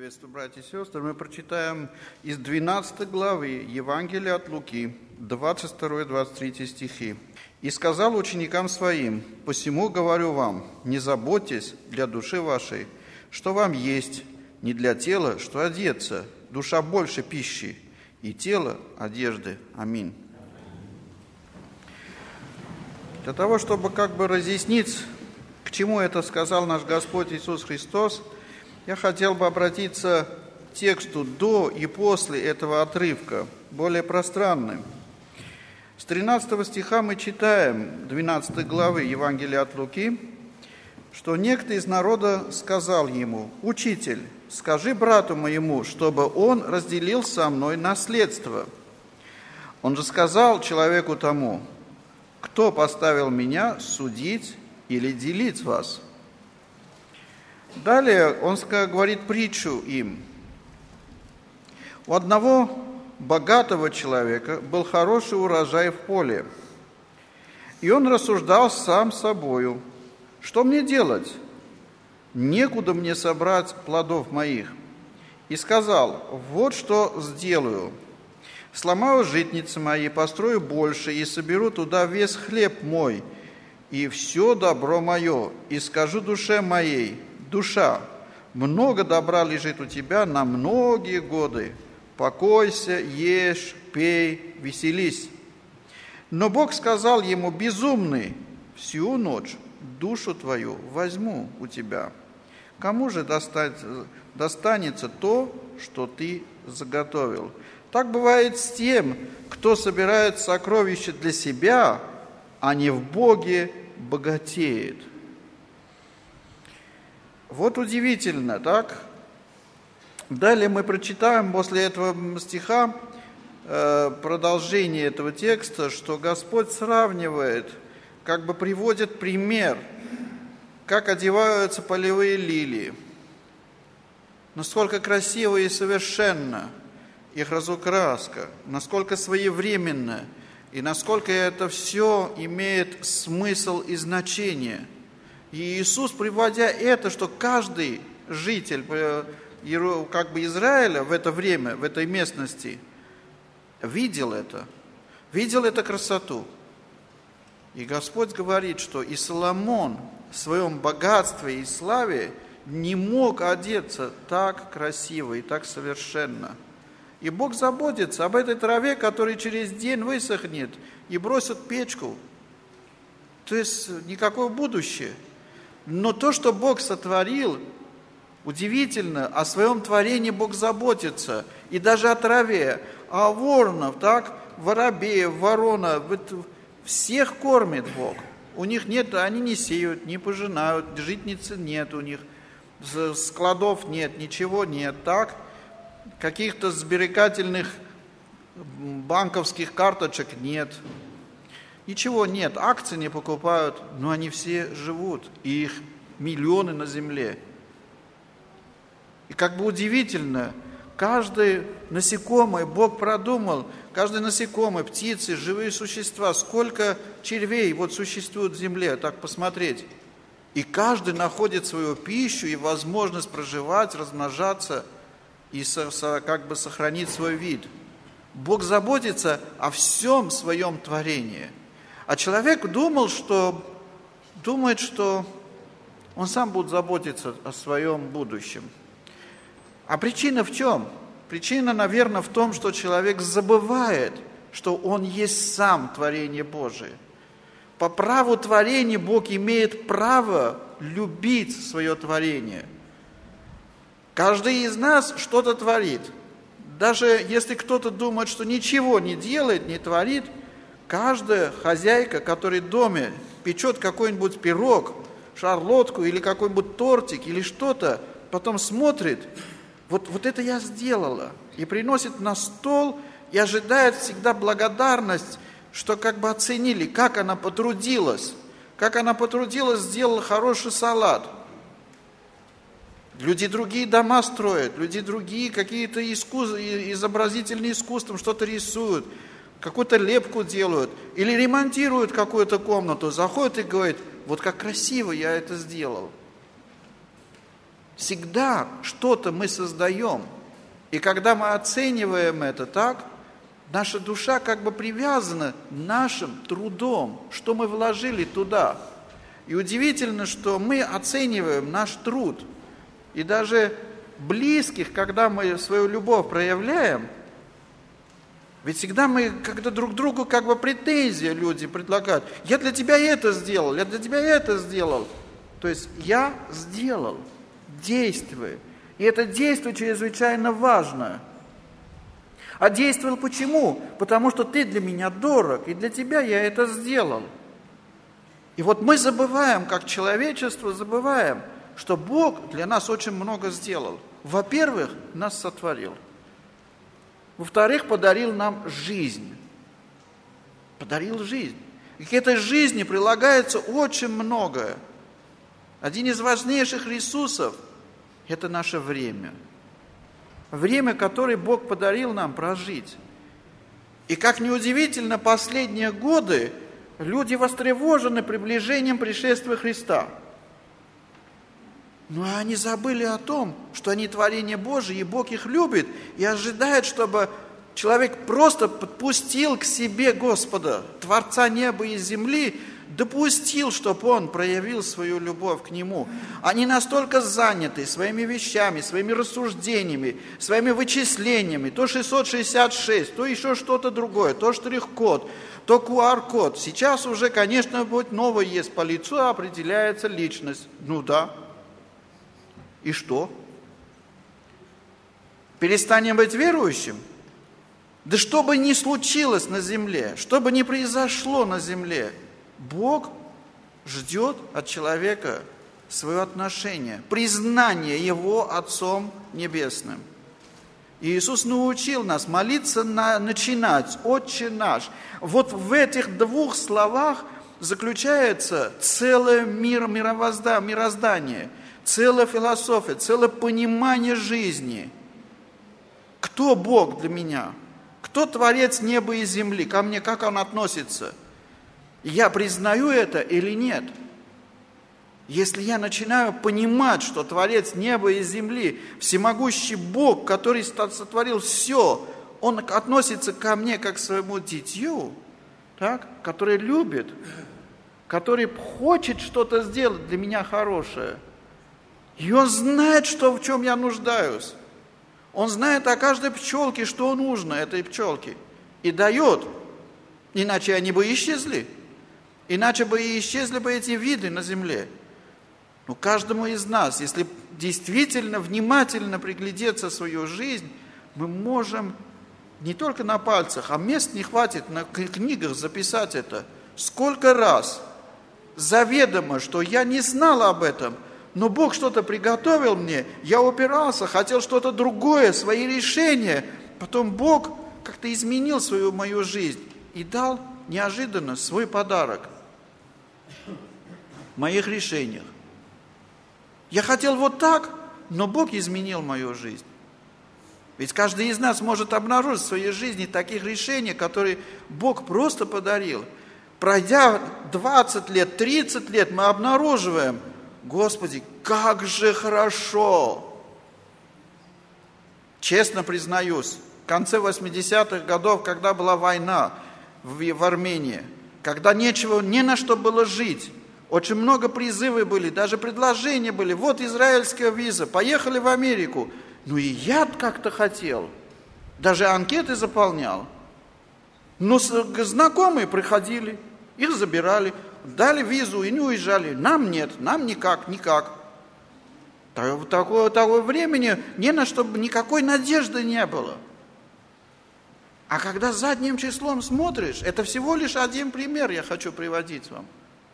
Приветствую, братья и сестры. Мы прочитаем из 12 главы Евангелия от Луки, 22-23 стихи. «И сказал ученикам своим: посему говорю вам, не заботьтесь для души вашей, что вам есть, не для тела, что одеться, душа больше пищи, и тело одежды». Аминь. Для того, чтобы разъяснить, к чему это сказал наш Господь Иисус Христос, я хотел бы обратиться к тексту до и после этого отрывка, более пространным. С 13 стиха мы читаем 12 главы Евангелия от Луки, что некто из народа сказал ему: «Учитель, скажи брату моему, чтобы он разделил со мной наследство». Он же сказал человеку тому: «Кто поставил меня судить или делить вас?» Далее он говорит притчу им. У одного богатого человека был хороший урожай в поле, и он рассуждал сам с собою: что мне делать? Некуда мне собрать плодов моих. И сказал: вот что сделаю. Сломаю житницы мои, построю больше, и соберу туда весь хлеб мой, и все добро мое, и скажу душе моей: душа, много добра лежит у тебя на многие годы. Покойся, ешь, пей, веселись. Но Бог сказал ему: безумный, всю ночь душу твою возьму у тебя. Кому же достанется то, что ты заготовил? Так бывает с тем, кто собирает сокровища для себя, а не в Боге богатеет. Вот удивительно, так? Далее мы прочитаем после этого стиха продолжение этого текста, что Господь сравнивает, приводит пример, как одеваются полевые лилии, насколько красиво и совершенно их разукраска, насколько своевременно и насколько это все имеет смысл и значение. И Иисус, приводя это, что каждый житель Израиля в это время, в этой местности, видел эту красоту. И Господь говорит, что и Соломон в своем богатстве и славе не мог одеться так красиво и так совершенно. И Бог заботится об этой траве, которая через день высохнет и бросит в печку. То есть никакое будущее. Но то, что Бог сотворил, удивительно, о своем творении Бог заботится. И даже о траве, о воронов, так, воробеев, ворона, всех кормит Бог. У них нет, они не сеют, не пожинают, житницы нет у них, складов нет, ничего нет, так? Каких-то сберегательных банковских карточек нет. Ничего нет, акции не покупают, но они все живут, и их миллионы на земле. И удивительно, каждое насекомое Бог продумал, каждое насекомое, птицы, живые существа, сколько червей существует в земле, так посмотреть. И каждый находит свою пищу и возможность проживать, размножаться и сохранить свой вид. Бог заботится о всем своем творении. А человек думает, что он сам будет заботиться о своем будущем. А причина в чем? Причина, наверное, в том, что человек забывает, что он есть сам творение Божие. По праву творения Бог имеет право любить свое творение. Каждый из нас что-то творит. Даже если кто-то думает, что ничего не делает, не творит, каждая хозяйка, которая в доме печет какой-нибудь пирог, шарлотку или какой-нибудь тортик или что-то, потом смотрит, вот это я сделала, и приносит на стол, и ожидает всегда благодарность, что оценили, как она потрудилась, сделала хороший салат. Люди другие дома строят, люди другие какие-то изобразительные искусством что-то рисуют, какую-то лепку делают или ремонтируют какую-то комнату, заходят и говорят: вот как красиво я это сделал. Всегда что-то мы создаем. И когда мы оцениваем это так, наша душа как бы привязана нашим трудом, что мы вложили туда. И удивительно, что мы оцениваем наш труд. И даже близких, когда мы свою любовь проявляем, ведь всегда мы когда друг другу как бы претензии люди предлагают. Я для тебя это сделал, я для тебя это сделал. То есть я сделал, действую. И это действие чрезвычайно важно. А действовал почему? Потому что ты для меня дорог, и для тебя я это сделал. И вот мы забываем, как человечество забываем, что Бог для нас очень много сделал. Во-первых, нас сотворил. Во-вторых, подарил нам жизнь. Подарил жизнь. И к этой жизни прилагается очень многое. Один из важнейших ресурсов – это наше время. Время, которое Бог подарил нам прожить. И как неудивительно, последние годы люди востревожены приближением пришествия Христа. Но они забыли о том, что они творение Божие, и Бог их любит, и ожидает, чтобы человек просто подпустил к себе Господа, Творца неба и земли, допустил, чтобы он проявил свою любовь к Нему. Они настолько заняты своими вещами, своими рассуждениями, своими вычислениями, то 666, то еще что-то другое, то штрих-код, то QR-код. Сейчас уже, конечно, будет новое есть, по лицу определяется личность. Ну да. И что? Перестанем быть верующим? Да что бы ни случилось на земле, что бы ни произошло на земле, Бог ждет от человека свое отношение, признание Его Отцом Небесным. И Иисус научил нас молиться, начинать «Отче наш». Вот в этих двух словах заключается целое мироздание, целая философия, целое понимание жизни. Кто Бог для меня? Кто Творец неба и земли? Ко мне как Он относится? Я признаю это или нет? Если я начинаю понимать, что Творец неба и земли, всемогущий Бог, который сотворил все, Он относится ко мне как к своему дитю, так, который любит, который хочет что-то сделать для меня хорошее. И Он знает, в чем я нуждаюсь. Он знает о каждой пчелке, что нужно этой пчелке. И дает. Иначе они бы исчезли. Иначе бы и исчезли бы эти виды на земле. Но каждому из нас, если действительно внимательно приглядеться в свою жизнь, мы можем не только на пальцах, а мест не хватит на книгах записать это. Сколько раз заведомо, что я не знал об этом, но Бог что-то приготовил мне, я упирался, хотел что-то другое, свои решения. Потом Бог как-то изменил мою жизнь и дал неожиданно свой подарок в моих решениях. Я хотел вот так, но Бог изменил мою жизнь. Ведь каждый из нас может обнаружить в своей жизни таких решений, которые Бог просто подарил. Пройдя 20 лет, 30 лет, мы обнаруживаем, Господи, как же хорошо! Честно признаюсь, в конце 80-х годов, когда была война в Армении, когда не на что было жить, очень много призывов были, даже предложения были. Вот израильская виза, поехали в Америку. Ну и я как-то хотел. Даже анкеты заполнял. Но знакомые приходили, их забирали, дали визу и не уезжали. Нам нет, нам никак. Того времени никакой надежды не было. А когда задним числом смотришь, это всего лишь один пример я хочу приводить вам.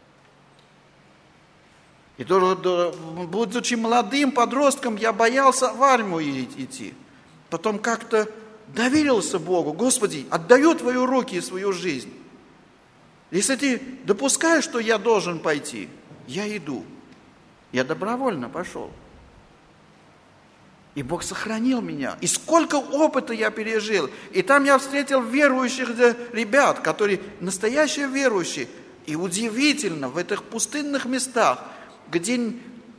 И будучи молодым подростком, я боялся в армию идти. Потом как-то доверился Богу. Господи, отдаю в Твои руки свою жизнь. Если Ты допускаешь, что я должен пойти, я иду. Я добровольно пошел. И Бог сохранил меня. И сколько опыта я пережил. И там я встретил верующих ребят, которые настоящие верующие. И удивительно, в этих пустынных местах, где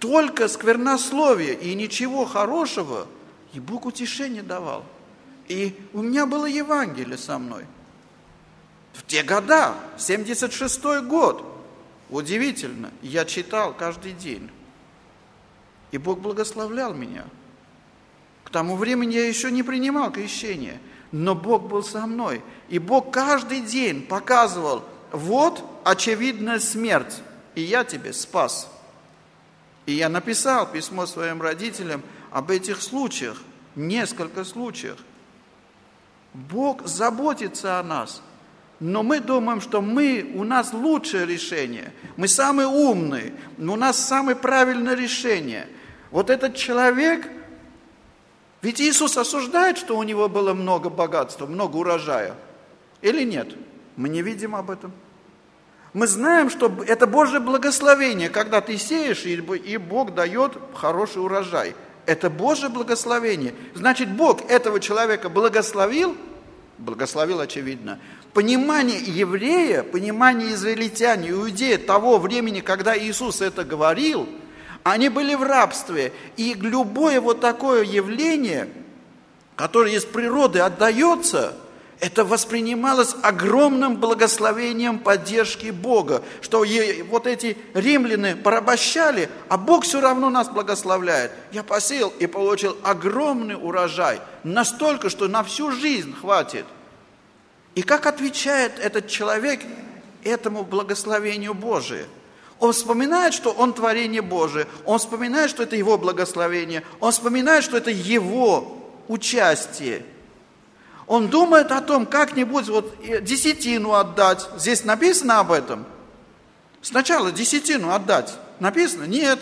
только сквернословие и ничего хорошего, и Бог утешение давал. И у меня было Евангелие со мной. В те года, 76-й год, удивительно, я читал каждый день. И Бог благословлял меня. К тому времени я еще не принимал крещение, но Бог был со мной. И Бог каждый день показывал, вот очевидная смерть, и я тебе спас. И я написал письмо своим родителям об этих случаях, несколько случаях. Бог заботится о нас. Но мы думаем, что у нас лучшее решение, мы самые умные, у нас самое правильное решение. Вот этот человек, ведь Иисус осуждает, что у него было много богатства, много урожая. Или нет? Мы не видим об этом. Мы знаем, что это Божье благословение, когда ты сеешь, и Бог дает хороший урожай. Это Божье благословение. Значит, Бог этого человека благословил очевидно. Понимание еврея, понимание израильтян, иудея того времени, когда Иисус это говорил, они были в рабстве. И любое вот такое явление, которое из природы отдается, это воспринималось огромным благословением поддержки Бога, что вот эти римляне порабощали, а Бог все равно нас благословляет. Я посеял и получил огромный урожай, настолько, что на всю жизнь хватит. И как отвечает этот человек этому благословению Божию? Он вспоминает, что он творение Божие, он вспоминает, что это его благословение, он вспоминает, что это его участие. Он думает о том, как-нибудь вот десятину отдать. Здесь написано об этом? Сначала десятину отдать. Написано? Нет.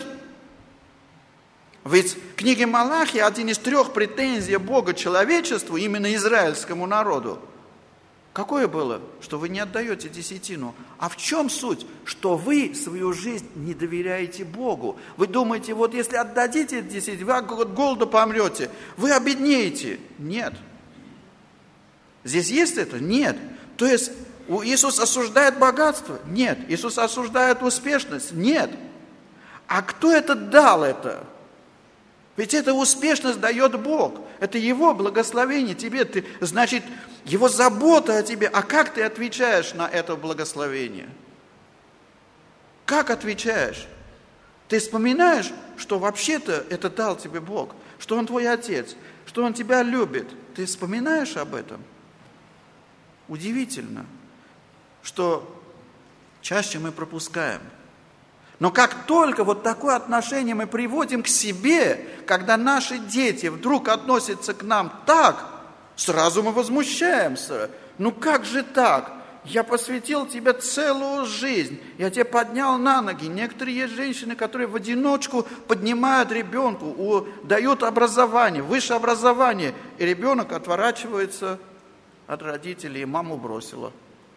Ведь в книге Малахии один из 3 претензий Бога человечеству, именно израильскому народу. Какое было? Что вы не отдаете десятину. А в чем суть? Что вы свою жизнь не доверяете Богу. Вы думаете, вот если отдадите десятину, вы от голода помрете, вы обеднеете. Нет. Здесь есть это? Нет. То есть Иисус осуждает богатство? Нет. Иисус осуждает успешность? Нет. А кто это дал это? Ведь эта успешность дает Бог. Это Его благословение тебе. Значит, Его забота о тебе. А как ты отвечаешь на это благословение? Как отвечаешь? Ты вспоминаешь, что вообще-то это дал тебе Бог, что Он твой Отец, что Он тебя любит. Ты вспоминаешь об этом? Удивительно, что чаще мы пропускаем. Но как только вот такое отношение мы приводим к себе, когда наши дети вдруг относятся к нам так, сразу мы возмущаемся. Ну как же так? Я посвятил тебе целую жизнь, я тебя поднял на ноги. Некоторые есть женщины, которые в одиночку поднимают ребенку, дают образование, высшее образование, и ребенок отворачивается от родителей, и маму бросила.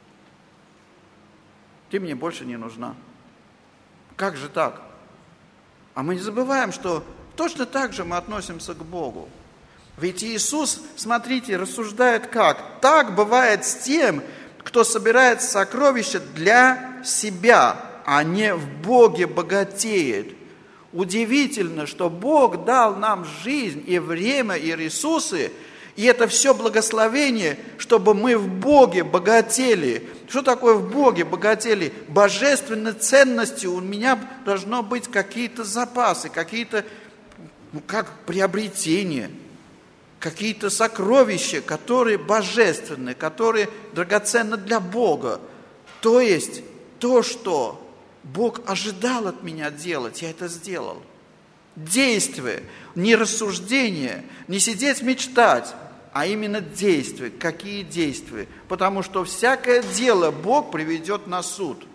Ты мне больше не нужна. Как же так? А мы не забываем, что точно так же мы относимся к Богу. Ведь Иисус, смотрите, рассуждает как? Так бывает с тем, кто собирает сокровища для себя, а не в Боге богатеет. Удивительно, что Бог дал нам жизнь и время, и ресурсы, и это все благословение, чтобы мы в Боге богатели. Что такое в Боге богатели? Божественной ценностью у меня должно быть какие-то запасы, какие-то, как приобретения, какие-то сокровища, которые божественны, которые драгоценны для Бога. То есть то, что Бог ожидал от меня делать, я это сделал. Действие, не рассуждение, не сидеть мечтать, а именно действия. Какие действия? Потому что всякое дело Бог приведет на суд.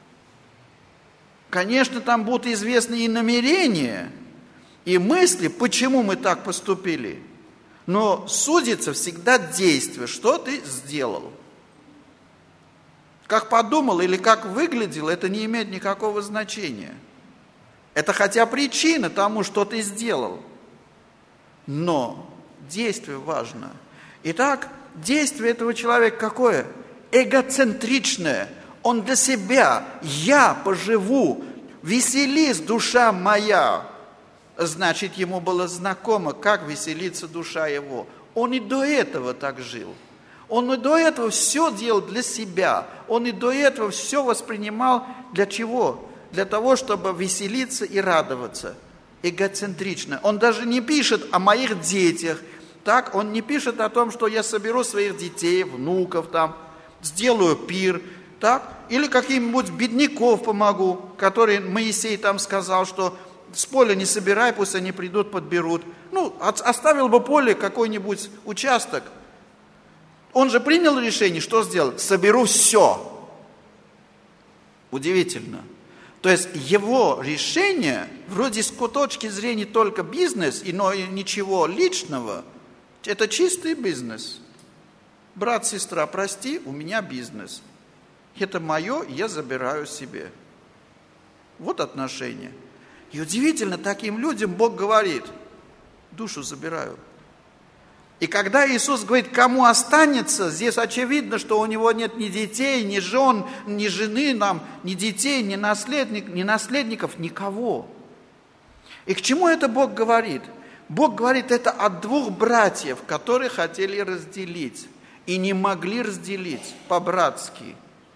Конечно, там будут известны и намерения, и мысли, почему мы так поступили. Но судится всегда действие, что ты сделал. Как подумал или как выглядел, это не имеет никакого значения. Это хотя причина тому, что ты сделал. Но действие важно. Итак, действие этого человека какое? Эгоцентричное. Он для себя. Я поживу. «Веселись, душа моя». Значит, ему было знакомо, как веселится душа его. Он и до этого так жил. Он и до этого все делал для себя. Он и до этого все воспринимал для чего? Для того, чтобы веселиться и радоваться. Эгоцентрично. Он даже не пишет о моих детях. Так, он не пишет о том, что я соберу своих детей, внуков, там, сделаю пир, так, или каким-нибудь бедняков помогу, которые Моисей там сказал, что с поля не собирай, пусть они придут, подберут. Ну, оставил бы поле, какой-нибудь участок. Он же принял решение, что сделать? Соберу все. Удивительно. То есть его решение, вроде с точки зрения только бизнес, но и ничего личного, это чистый бизнес. Брат, сестра, прости, у меня бизнес. Это мое, я забираю себе. Вот отношения. И удивительно, таким людям Бог говорит, душу забираю. И когда Иисус говорит, кому останется, здесь очевидно, что у него нет ни детей, ни жен, ни жены, ни детей, ни наследников, никого. И к чему это Бог говорит? Бог говорит это от двух братьев, которые хотели разделить и не могли разделить по-братски.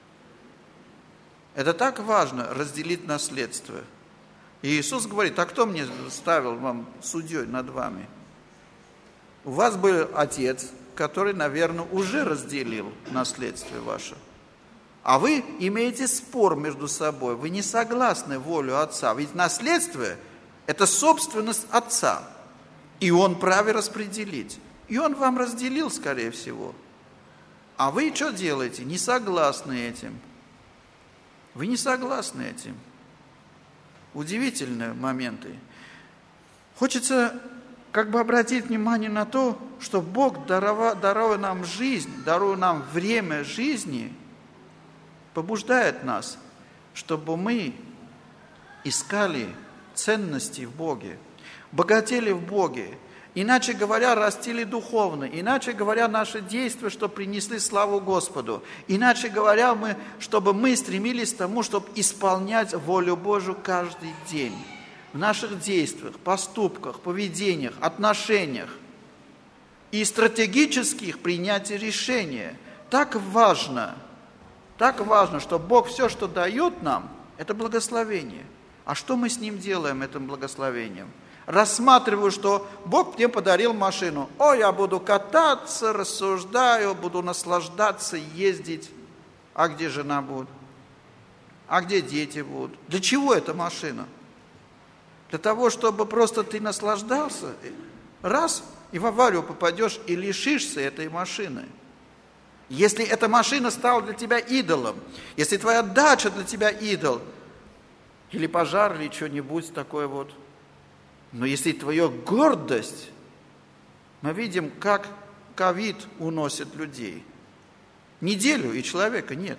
Это так важно, разделить наследство. И Иисус говорит, а кто мне ставил вам судьей над вами? У вас был отец, который, наверное, уже разделил наследство ваше. А вы имеете спор между собой, вы не согласны волю отца. Ведь наследство – это собственность отца. И он праве распределить. И он вам разделил, скорее всего. А вы что делаете? Не согласны этим. Вы не согласны этим. Удивительные моменты. Хочется обратить внимание на то, что Бог, даруя нам жизнь, даруя нам время жизни, побуждает нас, чтобы мы искали ценности в Боге, богатели в Боге, иначе говоря, растили духовно, иначе говоря, наши действия, чтобы принесли славу Господу, иначе говоря, чтобы мы стремились к тому, чтобы исполнять волю Божию каждый день. В наших действиях, поступках, поведениях, отношениях и стратегических принятий решения. Так важно, что Бог все, что дает нам, это благословение. А что мы с Ним делаем, этим благословением? Рассматриваю, что Бог мне подарил машину. Я буду кататься, рассуждаю, буду наслаждаться, ездить. А где жена будет? А где дети будут? Для чего эта машина? Для того, чтобы просто ты наслаждался, раз, и в аварию попадешь, и лишишься этой машины. Если эта машина стала для тебя идолом, если твоя дача для тебя идол, или пожар, или что-нибудь такое вот. Но если твоя гордость, мы видим, как ковид уносит людей. Неделю, и человека нет.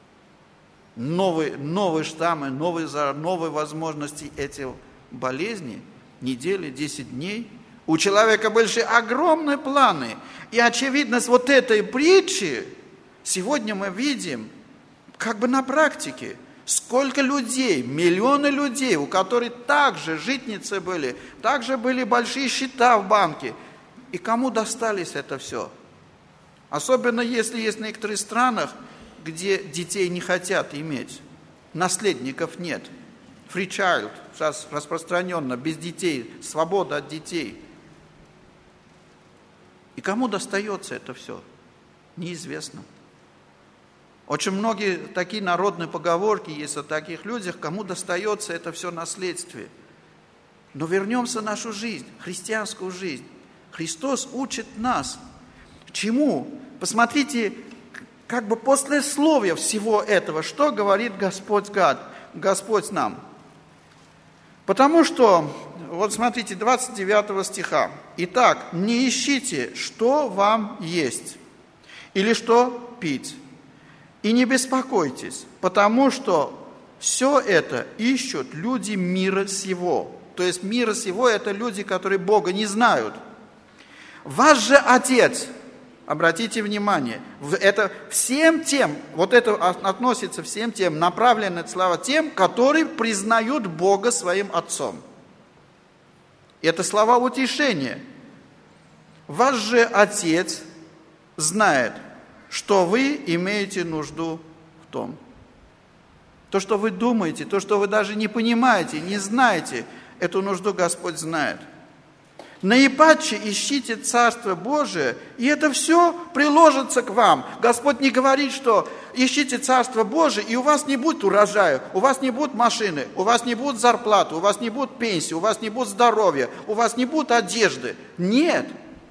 Новые штаммы, новые возможности этих болезни, недели, 10 дней. У человека были огромные планы. И очевидно, с вот этой притчи сегодня мы видим, на практике, сколько людей, миллионы людей, у которых также житницы были, также были большие счета в банке. И кому достались это все? Особенно если есть в некоторых странах, где детей не хотят иметь, наследников нет. Free child, сейчас распространенно, без детей, свобода от детей. И кому достается это все? Неизвестно. Очень многие такие народные поговорки есть о таких людях, кому достается это все наследствие. Но вернемся в нашу жизнь, христианскую жизнь. Христос учит нас. Чему? Посмотрите, послесловие всего этого, что говорит Господь нам. Потому что, вот смотрите, 29 стиха. «Итак, не ищите, что вам есть, или что пить, и не беспокойтесь, потому что все это ищут люди мира сего». То есть мира сего – это люди, которые Бога не знают. «Ваш же Отец Обратите внимание, это всем тем, вот это относится всем тем, направленная слава тем, которые признают Бога своим Отцом. Это слова утешения. Ваш же Отец знает, что вы имеете нужду в том. То, что вы думаете, то, что вы даже не понимаете, не знаете, эту нужду Господь знает. Наипаче ищите Царство Божие, и это все приложится к вам. Господь не говорит, что ищите Царство Божие, и у вас не будет урожая, у вас не будет машины, у вас не будет зарплаты, у вас не будет пенсии, у вас не будет здоровья, у вас не будет одежды. Нет.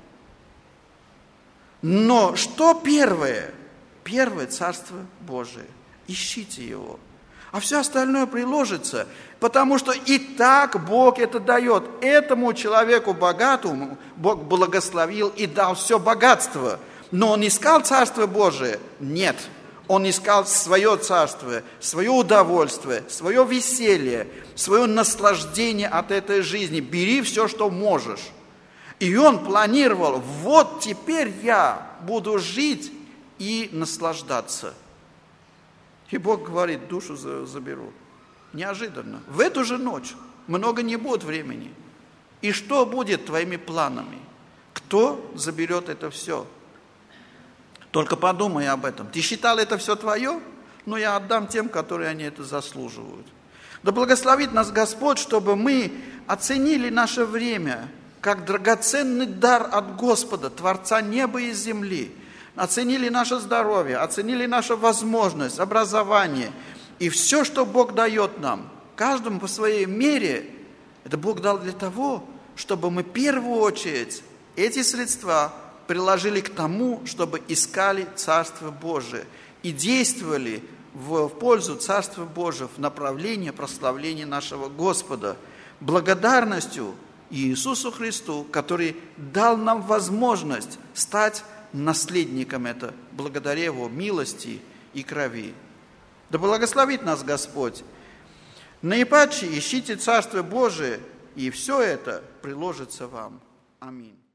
Но что первое? Первое Царство Божие. Ищите его. А все остальное приложится, потому что и так Бог это дает. Этому человеку богатому Бог благословил и дал все богатство. Но он искал Царство Божие? Нет. Он искал свое царство, свое удовольствие, свое веселье, свое наслаждение от этой жизни. Бери все, что можешь. И он планировал, вот теперь я буду жить и наслаждаться. И Бог говорит, душу заберу. Неожиданно. В эту же ночь. Много не будет времени. И что будет твоими планами? Кто заберет это все? Только подумай об этом. Ты считал это все твое? Но я отдам тем, которые они это заслуживают. Да благословит нас Господь, чтобы мы оценили наше время как драгоценный дар от Господа, Творца неба и земли. Оценили наше здоровье, оценили нашу возможность, образование. И все, что Бог дает нам, каждому по своей мере, это Бог дал для того, чтобы мы в первую очередь эти средства приложили к тому, чтобы искали Царство Божие и действовали в пользу Царства Божьего в направлении прославления нашего Господа, благодарностью Иисусу Христу, который дал нам возможность стать наследником это, благодаря Его милости и крови. Да благословит нас Господь. Наипаче ищите Царство Божие, и все это приложится вам. Аминь.